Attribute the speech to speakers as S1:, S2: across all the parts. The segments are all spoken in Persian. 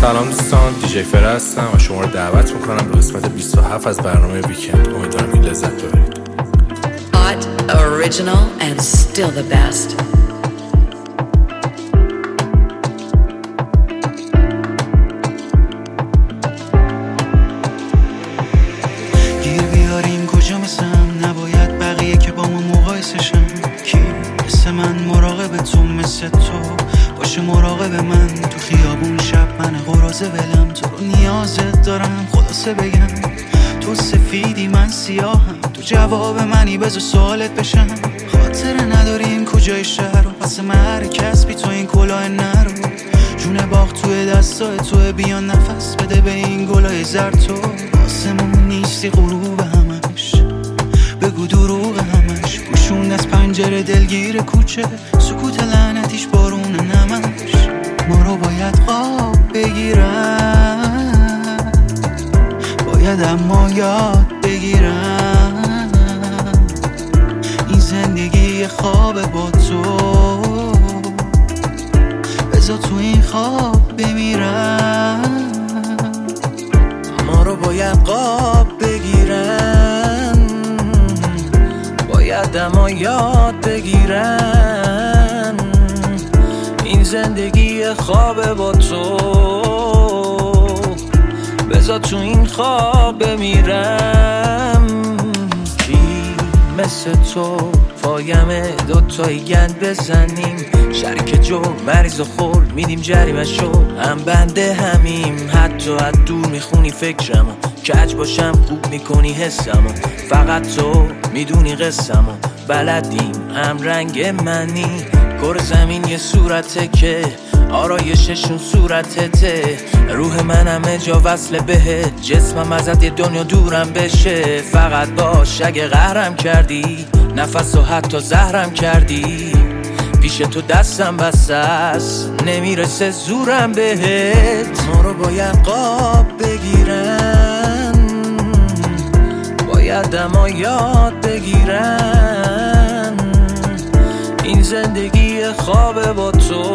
S1: سلام دوستان، دیجی فره هستم و شما رو دعوت میکنم به قسمت 27 از برنامه ویکند. امیدوارم که لذت ببرید.
S2: Hot, original and still the best.
S3: گیر بیاریم کجا مثلم، نباید بقیه که با ما مقایسشن. کی مثل من مراقب تو، مثل تو باشه مراقب من. تو خیابون شب من قرازه ولم، تو رو نیازت دارم خلاصه بگم. تو سفیدی من سیاهم، تو جواب منی بذار سوالت بشم. خاطره نداریم کجای شهر و پس مرکز بی تو این کلاه نرو. جون باغ توی دستای توی، بیا نفس بده به این گلای زرد. تو آسمون نیستی غروب همش، بگو دروغ همش. گوشون از پنجره دلگیر کوچه، سکوت لعنتیش بارون نمش. ما رو باید خواب بگیرن، باید اما یاد بگیرن. این زندگی خواب با تو، بذار تو این خواب بمیرن. ما رو باید خواب بگیرن، باید اما یاد بگیرن. این زندگی خواب با تو، بذار تو این خواب بمیرم. کی مثل تو پایمه دوتایی گند بزنیم، شریک جو مریض و خور میدیم جریمه شو. هم بنده همیم، حتی از دور میخونی فکرمو. کج باشم خوب میکنی حسمو، فقط تو میدونی قصمو. بلدیم هم رنگ منی، کره زمین یه صورته که آرایششون صورتته. روح من همه جا وصله بهت، جسمم ازت یه دنیا دورم بشه. فقط باش اگه قهرم کردی، نفس و حتی زهرم کردی. پیش تو دستم بسته است، نمیرسه زورم بهت. ما رو باید قاب بگیرن، باید اما یاد بگیرن. این زندگی خواب با تو،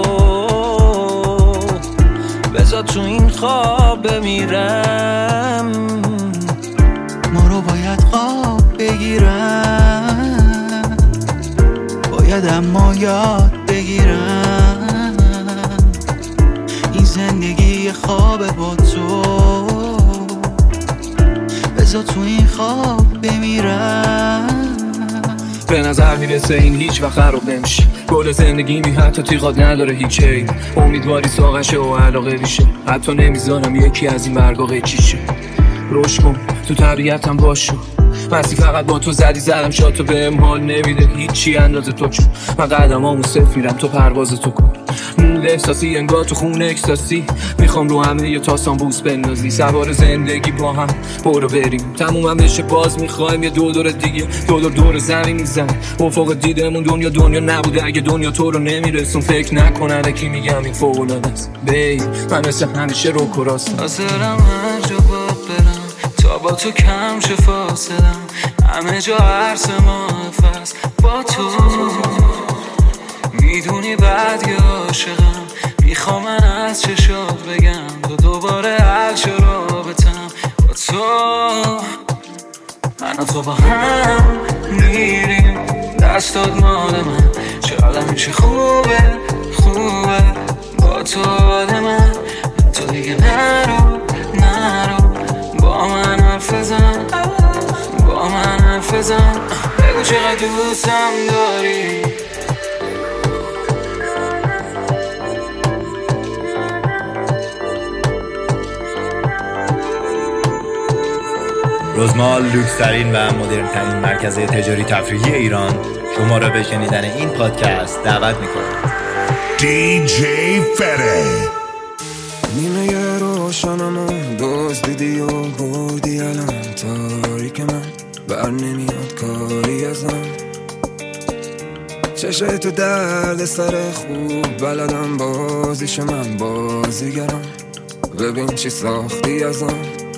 S3: بذار تو این خواب بمیرم. ما رو باید خواب بگیرن، باید اما یاد بگیرن. این زندگی خواب با تو، بذار تو این خواب بمیرن.
S4: به نظر میرسه این هیچ وقت خراب نمیشه. گل زندگی می حتی تیغات نداره هیچ عیب. امیدواری ساقشه و علاقه ریشه، حتی نمیذارم یکی از این برگا قیچیشه. روش کن تو طبیعتم باشو، مستی فقط با تو زدی زدم شاد. تو بهم حال نمیده هیچی اندازه تو، چون من قدمامو صفر میرم تو پرواز تو کن. نور احساسی انگار تو خون اکستاسی، میخوام رو همه یه تاسان بوس بندازی. سوار زندگی با هم برو بریم، تمومم بشه باز میخوایم یه دور دیگه. دور زمین میزن افق دیدمون. دنیا نبوده اگه دنیا تو رو نمیرسون. فکر نکنه کی میگم این فوق‌العاده است. بی من مثل همیشه رو کراستم،
S3: حاضرم هر جا برم تا با تو کم شه فاصلم. همه جا عرص ما فست با تو، میدونی بعد یه عاشقم. میخوام من از چشات بگم تو دوباره حل شو رابطم با تو. من و تو با هم میریم، دستات مال من. چقدر میشه خوبه با تو حال من. تو دیگه نرو با من حرف بزن، با من حرف بزن. بگو چقدر دوستم داری.
S5: روزمال لوکس‌ترین و مدرن‌ترین مرکز تجاری تفریحی ایران شما را به شنیدن این پادکست دعوت می‌کند.
S6: دیجی فره.
S7: نیمه روشنمو دزدیدی و بردی الان. تاریک من بر نمیاد کاری ازم. چشه تو درد سر خوب بلدم، بازیش من بازیگرم. ببین چی ساختی ازم.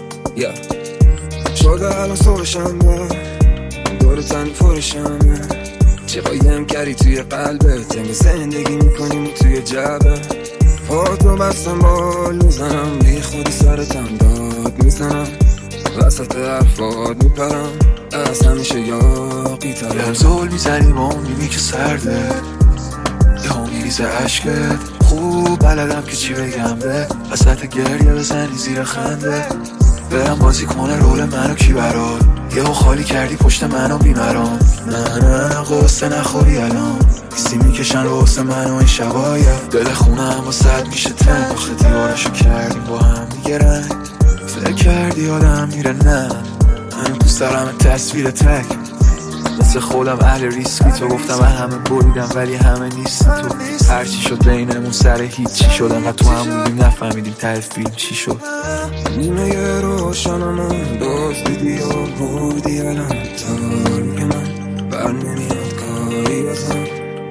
S7: شده الان سوشنبه، دور تن پرشمه. چه قایم کردی توی قلبت، تنگ زندگی میکنیم توی جبه. پاتو بستم بال میزنم، بی خودی سرتم داد میزنم، وسط حرفات میپرم، از همیشه یاقی ترم.
S8: زول میزنی با اون نیمی که سرده، یه میریزه عشقت. خوب بلدم که چی بگم به وسط گریه بزنی زیر خنده. برم بازی کنه رول منو کی برات، یهو خالی کردی پشت منو بیمرام. نه قصه نخوری الان، ایستی میکشن رو حسن منو این شباید. دل خونم با صد میشه تن، آخه دیوارشو کردیم با هم دیگه رنگ. فکر کردی آدم میره، نه من دوست دارم تصویر تک. مثل خودم اهل ریسکی، تو گفتم همه بریدم ولی همه نیستی تو. هرچی شد بینمون سر هیچی شدم و تو هم بودیم نفهمیدیم ته فیلم چی شد.
S7: نیمه روشنمون دزدیدی و بودی الان تاریک من بر نمیاد کاری ازم.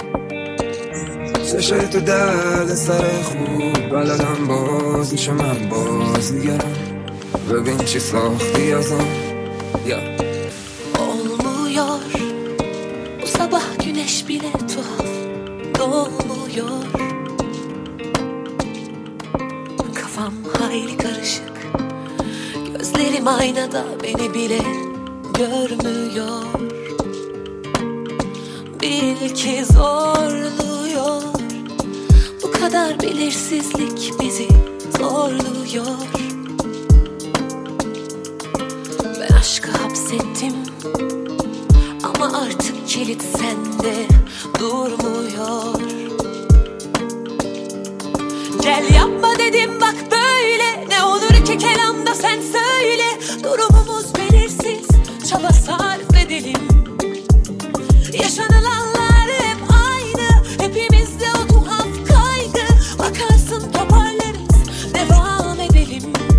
S7: چشای تو درد سر خوب بلدم بازیشو من بازیگرم. ببین چی ساختی ازم.
S9: Olmuyor bu sabah güneş bile tuhaf doğmuyor. Kafam hayli karışık, gözlerim aynada beni bile görmüyor. Bil ki zorluyor, bu kadar belirsizlik bizi zorluyor. Ben aşkı hapsettim ama artık kilit sende durmuyor. Gel yapma dedim bak böyle, ne olur ki kelamda sen söyle. Durumumuz belirsiz, çaba sarf edelim. Yaşanılanlar hep aynı, hepimizde o tuhaf kaygı. Bakarsın toparlarız, devam edelim.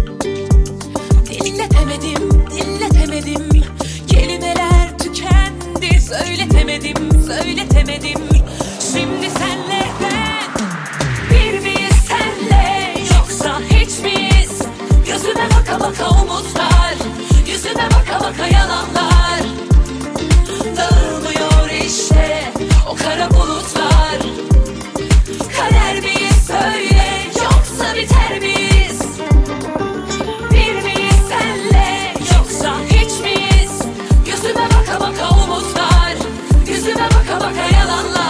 S9: Dinletemedim, kelimeler tükendi. Söyletemedim, şimdi senle ben bir miyiz senle, yoksa hiç miyiz? Gözüme baka baka umutlar, yüzüme baka baka yalanlar. Dağılmıyor işte o kara bulutlar. Kader miyiz söyle, yoksa biter miyiz? Bir miyiz senle, yoksa hiç miyiz? Gözüme baka baka umutlar, yüzüme baka baka yalanlar.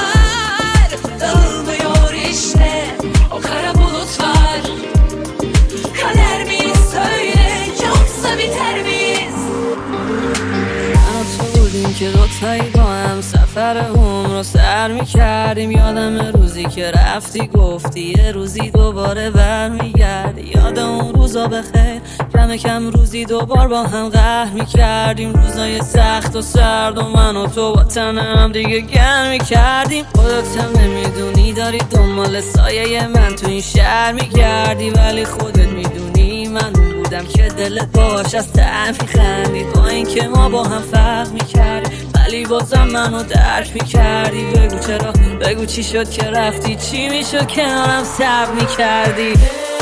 S9: Dağılmıyor işte o kara bulutlar. Kader miyiz söyle, yoksa biter miyiz?
S10: من و تو بودیم که دوتایی با هم سفر هم رو سر میکردیم. یادم روزی که رفتی گفتی یه روزی دوباره برمیگردی. یاد اون روزا بخیر، کم کم روزی دوبار با هم قهر میکردیم. روزای سخت و سرد و من و تو با تن هم دیگه گرم میکردیم. خودت هم نمیدونی داری دنبال سایه من تو این شهر میگردی، ولی خودت میدونی من بودم که دلت باش از ته میخندید. با این که ما با هم فرق میکردیم ولی بازم منو درک میکردی. بگو چرا، بگو چی شد که رفتی، چی میشد کنارم صبر میکردی.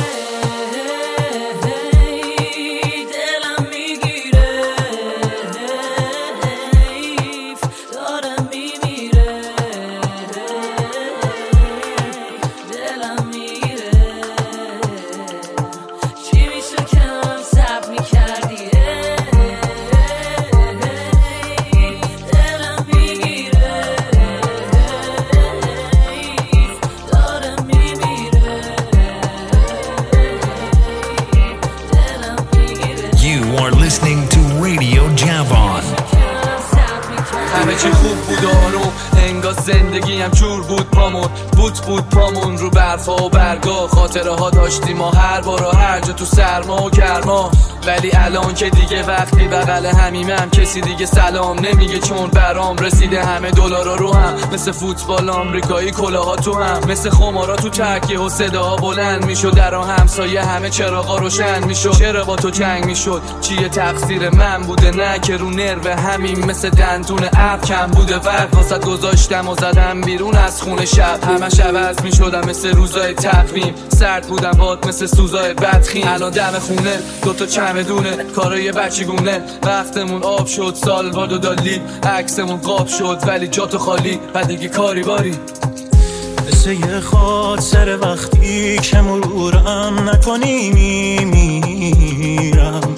S4: چی خوب بود آروم، انگار زندگیم جور بود پامون، بود پامون رو برفا و برگا. خاطره ها داشتیم ما هر بار و هر جا تو سرما و گرما. ولی الان که دیگه وقتی بغل همیمم کسی دیگه سلام نمیگه، چون برام رسیده همه دلارا رو هم. مثل فوتبال آمریکایی کلاها تو هم، مثل خمارا تو تکیه و صداها بلند میشد. در همسایه همه چراغا روشن میشد. چرا با تو جنگ میشد؟ چیه تقصیر من بوده؟ نه که رو نرو همین مثل دندون ابر کم بوده. وقت واسط گذاشتم و زدم بیرون از خونه شب. همش عوض میشدم مثل روزای تقویم. سرد بودم باد مثل سوزای بدخیم. الان دم خونه دوتا چمدونه کارای بچگونه. وقتمون آب شد، سال باد و دالی عکسمون قاب شد، ولی جاتو خالی و دیگه کاری باری.
S3: مثل یه خاطر وقتی که مرورم نکنی میمیرم،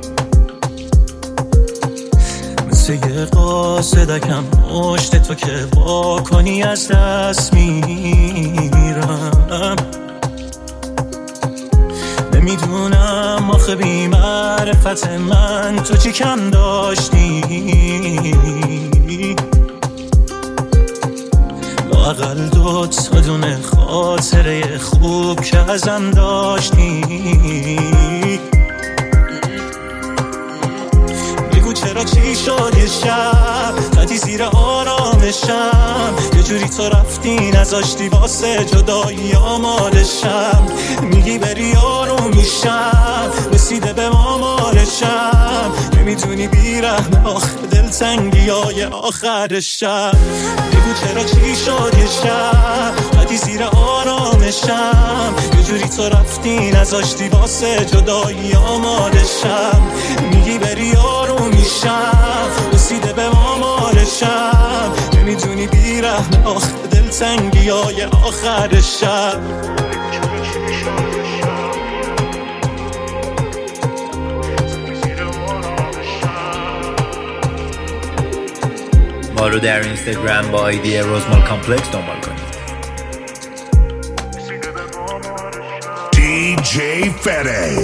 S3: مثل یه قاصدکم مشت تو که با کنی از دست میرم. نمیدونم آخه بی معرفت من تو چی کم داشتی، لااقل 2 تا دونه خاطره خوب که ازم داشتی. بگو چرا چی شد یه شب زدی زیر آرامشم، یه جوری تو رفتی نذاشتی واسه جدایی آمادشم. میگی بری آروم میشم رسیده به مامالشم، نمیدونی بیرحم آخه دلتنگی های آخر شب. بگو چرا چی شد یه شب زدی زیر آرامشم، یه جوری تو رفتی نذاشتی واسه جدایی آمادشم. میگی بری آروم میشم رسیده به مامالشم، نمیدونی بیرحم آخه دلتنگی های آخر شب.
S5: ما رو در اینستاگرام با آیدی روزمال کامپلکس دنبال کنید.
S6: DJ Fede.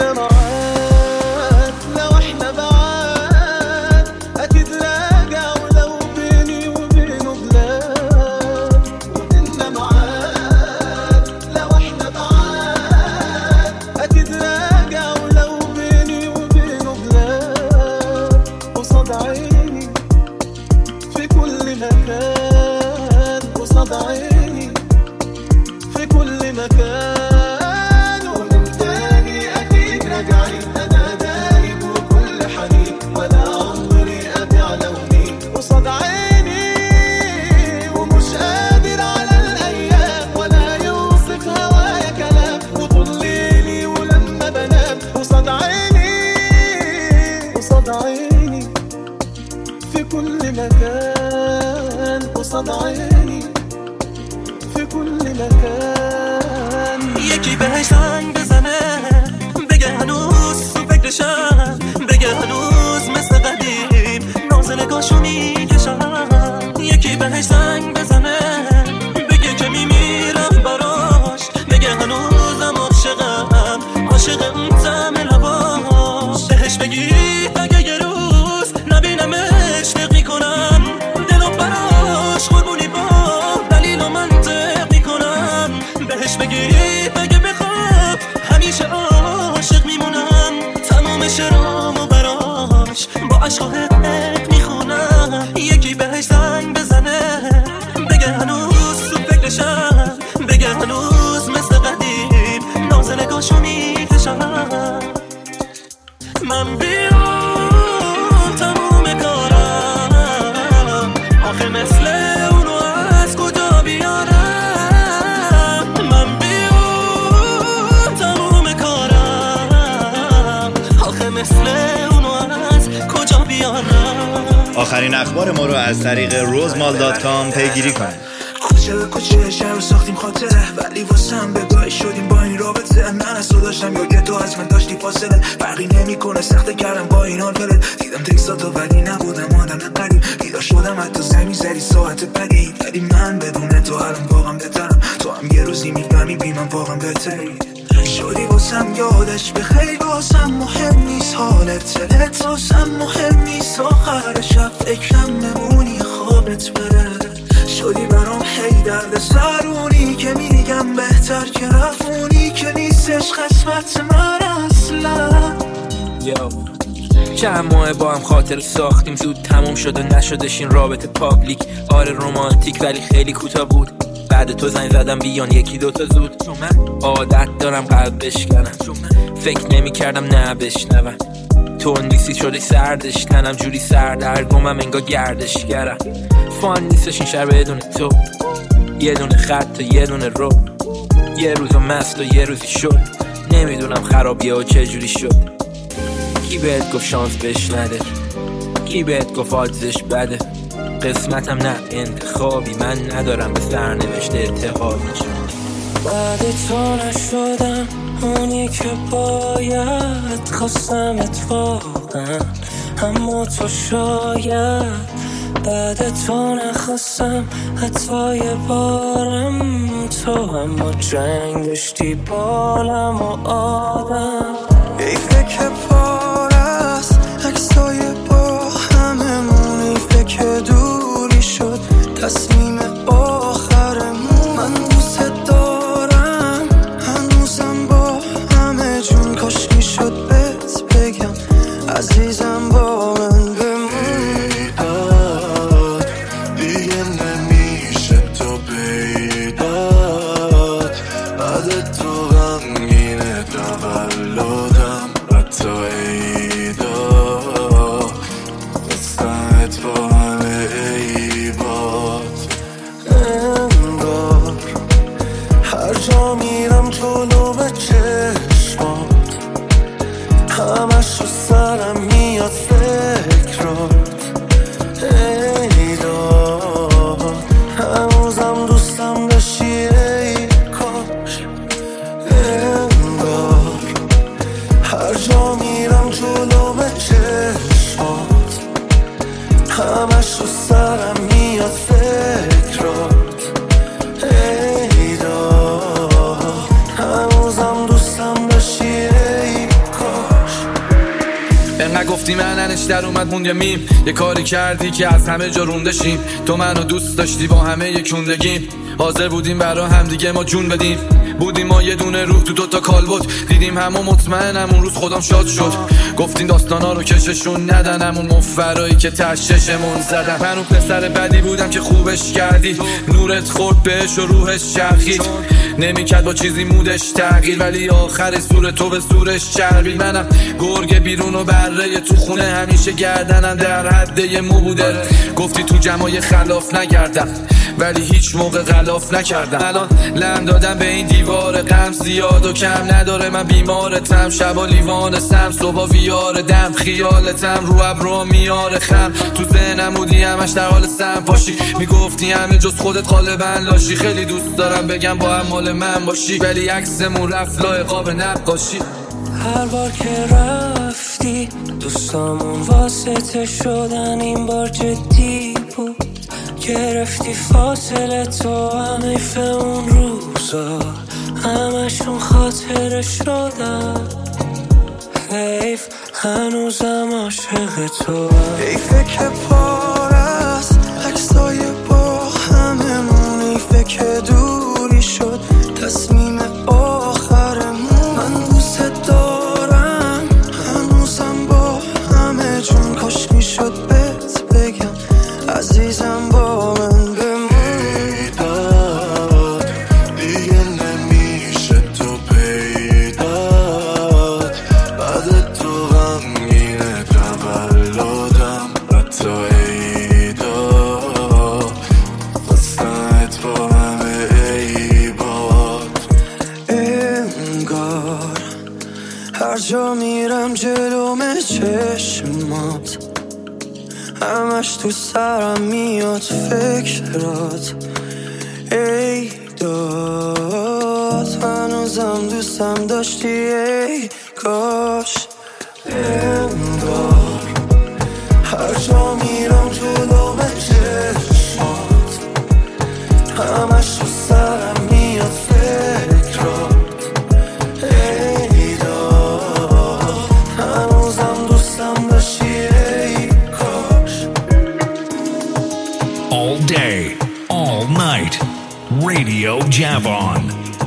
S3: یکی بهش زنگ بزنه بگه هنوز تو فکرشم، بگه هنوز مثل قدیم ناز نگاهشو میکشم. یکی بهش زنگ بزنه بگه که میمیرم براش، بگه هنوزم عاشقم، عاشق اون طعم لباش. بهش بگی اگه یه روز نبینمش فکر میکنم، دلم براش قربونی با دلیل و منطق میکنم. بهش بگی اگه بخواد همیشه عاشق میمونم، تمام شرامو براش با عشق و حقیق میخونم. یکی بهش زنگ بزنه بگه هنوز تو فکرشم، بگه هنوز مثل قدیم ناز نگاهشو میکشم. من بیام تموم کارم آخه مثل اونو از کجا بیارم. من بیام تموم کارم آخه مثل اونو از کجا بیارم.
S5: آخرین اخبار ما رو از طریق rozmal.com پیگیری کنید.
S8: کوچه به کوچه شهر رو ساختیم خاطره، ولی واسم بگاهی شدیم با این رابطه. من از تو داشتم یا که تو از من داشتی فاصله، فرقی نمی کنه سخته کردم با این حال بره. دیدم تکساتو ولی نبودم آدم قریب، بیدار شدم حتی زمین زدی ساعت پدید. ولی من بدون تو الان واقعا بهترم، تو هم یه روزی میفهمی بی من واقعا بهتری. شدی واسم یادش به خیلی واسم مهم نیست حالت، دلت واسم مهم نیست. آخر شب فکرم نمونی خوابت بره، شدی برام هی درد سرونی که میگم بهتر که رفونی که نیستش قسمت من اصلا.
S4: چند ماه با هم خاطر ساختیم، زود تموم شد و نشدش این رابطه پابلیک. آره رومانتیک ولی خیلی کوتاه بود، بعد تو زنگ زدم بیان 1-2 تا زود. چون من عادت دارم قلب بشکنم، فکر نمی کردم نه بشنوم. تو اندیسی شده سردش تنم جوری سردرگمم انگار گردشگرم. فان نیستش این شهر بدون تو، یه دونه خط و یه دونه رو، یه روز مست و یه روزی شد. نمیدونم خرابیه و چه جوری شد. کی بهت گفت شانس بهش نده، کی بهت گفت آدزش بده.
S3: قسمتم نه انتخابی، من ندارم به سرنوشت اتحادی.
S10: بعد تو نشدم اونی که باید، خواستم اتفاقا اما تو شاید. بعد تو نخواستم حتی یه بارم تو، اما جنگ داشتی بالم و آدم.
S7: ایفه که پارست عکسای با هممون، ایفه که دوری شد تصمیم آخرمون. من دوست دارم هنوزم با همه جون، کاش میشد بهت بگم عزیزم با من بمون. دیگه نمیشه تو پیدات، بعد تو غمگینه تولدم حتی عیدا، خستمت با همه عیبات. انگار هر جا میرم جلو به چشمات، همش رو سرم میاد فکرات. ای داد هنوزم دوستم داشتی ای کاش. انگار هر جا میرم جلو به چشمات، همش رو سرم میاد فکرات. ای داد هنوزم دوستم داشتی ای کاش.
S4: انقدر گفتی مننش در اومد موند یه میم، یه کاری کردی که از همه جا رونده شیم. تو منو دوست داشتی با همه یکوندگیم، حاضر بودیم برا هم دیگه ما جون بدیم. بودیم ما یه دونه روح تو دوتا کالبد، دیدیم همه مطمئنم اون روز خودم شاد شد. گفتین داستانا رو کششون ندن، اون مفرایی که تششمون زدن. من اون پسر بدی بودم که خوبش کردی، نورت خورد بهش و روحش چرخید. نمیکرد با چیزی مودش تغییر، ولی آخر سور تو به سورش چربید. منم گرگ بیرون و بره تو خونه، همیشه گردنم در حد یه مو بوده. گفتی تو جمعای خلاف نگردم، ولی هیچ موقع غلاف نکردم. الان لم دادم به این دیوار غم، زیاد و کم نداره من بیمارتم. شبا لیوان سم، صبح ویار دم، خیالتم رو ابرو میاره خم. تو ذهنم بودی همش در حال سم پاشی، میگفتی همه جز خودت غالبا لاشی. خیلی دوست دارم بگم با هم مال من باشی، ولی عکسمون رفت لای قاب نقاشی.
S10: هر بار که رفتی دوستامون واسطه شدن، این بار جدی بود. گرفتی فاصله تو، هم حیف اون روزا همشون خاطره شدن. حیف هنوزم عاشق تو،
S7: حیفه که پارست عکسای با هممون، حیفه که دوری شد تصمیم آخرمون. من دوست دارم هنوزم با همه جون، کاش میشد بهت بگم عزیزم با من بمون. داد دیگه نمیشه تو پیدات، بعد تو غمگینه تولدم حتی عیدا، خستمت با همه عیبات. انگار هر جا میرم جلوم چشمات، همش تو سرم میاد فکرات. ای داد هنوزم دوستم داشتی ای کاش. انگار هر جا میرم جلوم چشمات، همش تو سرم میاد فکرات. ای داد هنوزم دوستم داشتی ای کاش.
S6: All day, all night, Radio Javon.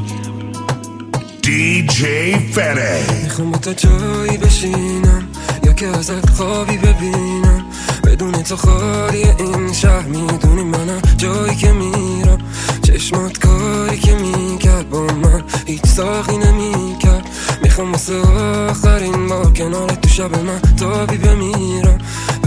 S6: DJ Fede.
S7: میخوام با تا جایی بشینم یا که ازت خوابی ببینم، بدون تو خالی این شهر. میدونی منم جایی که میرم، چشمات کاری که میکرد با من هیچ ساقی نمیکرد. میخوام واسه آخرین بار کنار تو شب من تابی بمیرم.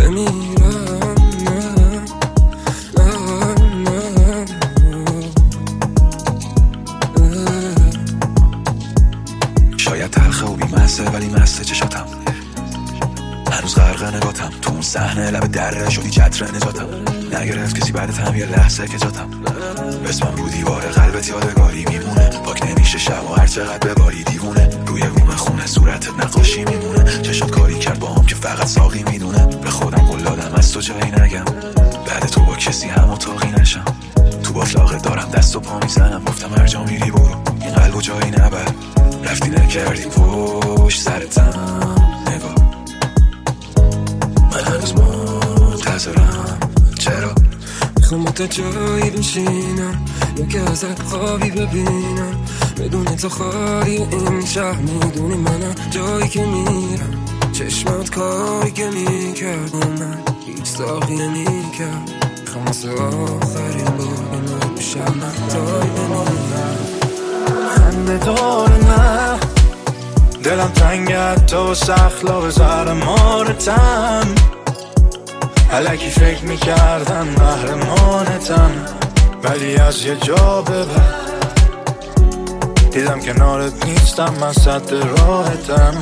S8: شاید تلخه و بیمسته ولی مسته چشاتم، هنوز غرق نگاتم تو اون صحنه لب دره شدی چتر نجاتم. نگرفت کسی بعد هم یه لحظه که جاتم اسمم رو دیوار قلبت یادگاری میمونه. پاک نمیشه شب و هر چقدر بباری دیوونه. روی بوم خونه صورتت نقاشی میمونه. چشات کاری کرد با هم که فقط ساقی میدونه. به خودم قول دادم از تو جایی نگم، بعد تو با کسی هم اتاقی نشم. تو باطلاقت دارم دست و پا میزنم، گفتم هر جا میری برو این قلب و جایی نبر. رفتی نکردی پشت سرتم نگاه، من هنوز منتظرم. چرا؟
S7: میخوام با تا جایی بنشینم یا که ازت خوابی ببینم، بدون تو خالی این شهر. میدونی منم جایی که میرم، چشمات کاری که میکرد من هیچ ساقی نمیکرد. میخوام واسه آخرین بار بنو بشم نتایی بمیرم.
S8: خنده داره نه دلم تنگت تو سخلا به زهر مارتم. الکی فکر میکردم قهرمانتم، ولی از یه جا به بعد دیدم کنارت نیستم، من سد راحتم.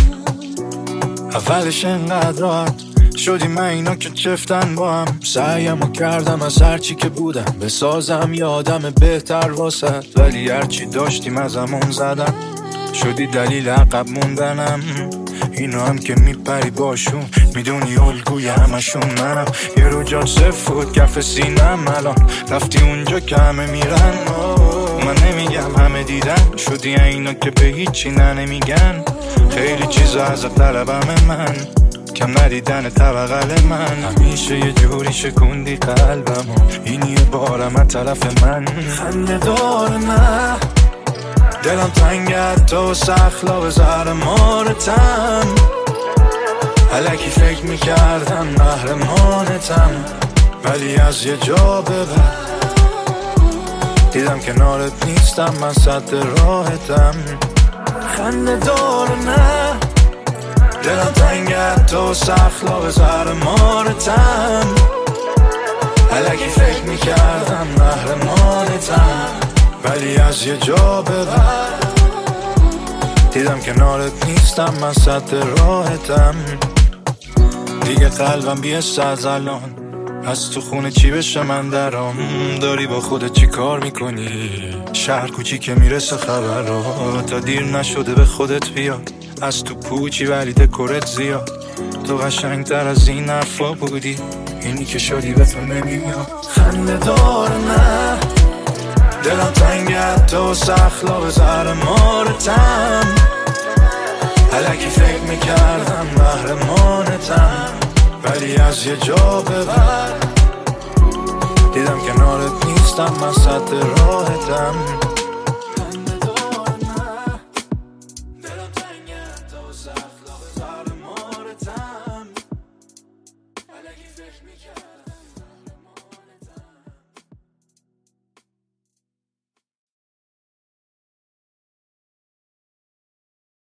S8: اولش انقدر راحت شدیم اینا که چفتن با هم. سعیمو کردم از هرچی که بودم بسازم یادم بهتر واسد، ولی هرچی داشتیم از همون زدم. شدی دلیل عقب موندنم، اینا هم که میپری باشون، میدونی الگوی همشون منم. یه رو جات سفود کف سینم، الان رفتی اونجا که همه میرن. من نمیگم همه دیدن، شدی اینا که به هیچی نمیگن. خیلی چیزا از طلبم من، کم ندیدن طبقل من. همیشه یه جوری شکوندی قلبمو، این یه بارم از طرف من. خنده داره نه دلم تنگت تو سخلا به زهر مارتم. الکی فکر میکردم قهرمانتم، ولی از یه جا به بعد دیدم کنارت نیستم، من سد راحتم. خنده داره نه دلم تنگت تو سخلا به زهر مارتم. الکی فکر میکردم قهرمانتم، ولی از یه جا به بعد دیدم کنارت نیستم، من سد راحتم. دیگه قلبم بیست از الان، از تو خونه چی بشه من درام. داری با خودت چی کار میکنی؟ شهر کوچیکه میرسه خبرها، تا دیر نشده به خودت بیاد. از تو پوچی ولی دکورت زیاد، تو قشنگتر از این حرفا بودی، اینی که شدی به تو نمیاد. خنده داره نه دلم تنگت تو سخلا به زهر مارتم. الکی فکر میکردم قهرمانتم، ولی از یه جا به بعد دیدم کنارت نیستم، من سد راحتم.